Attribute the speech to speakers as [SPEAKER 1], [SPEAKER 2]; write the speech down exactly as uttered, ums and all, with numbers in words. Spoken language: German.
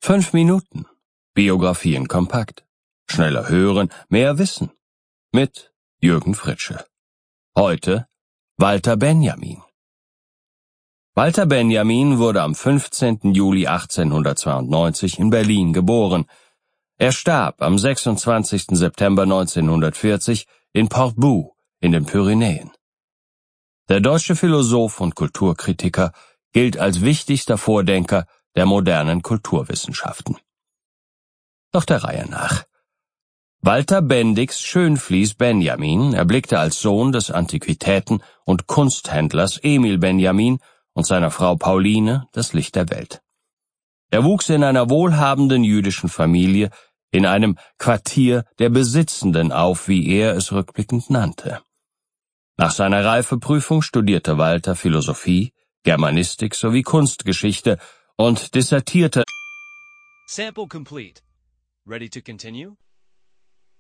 [SPEAKER 1] Fünf Minuten. Biografien kompakt. Schneller hören, mehr wissen. Mit Jürgen Fritsche. Heute Walter Benjamin. Walter Benjamin wurde am fünfzehnten Juli achtzehnhundertzweiundneunzig in Berlin geboren. Er starb am sechsundzwanzigsten September neunzehnhundertvierzig in Portbou in den Pyrenäen. Der deutsche Philosoph und Kulturkritiker gilt als wichtigster Vordenker der modernen Kulturwissenschaften. Doch der Reihe nach. Walter Bendix Schönfließ Benjamin erblickte als Sohn des Antiquitäten- und Kunsthändlers Emil Benjamin und seiner Frau Pauline das Licht der Welt. Er wuchs in einer wohlhabenden jüdischen Familie in einem Quartier der Besitzenden auf, wie er es rückblickend nannte. Nach seiner Reifeprüfung studierte Walter Philosophie, Germanistik sowie Kunstgeschichte und dissertierte.
[SPEAKER 2] Sample complete. Ready to continue?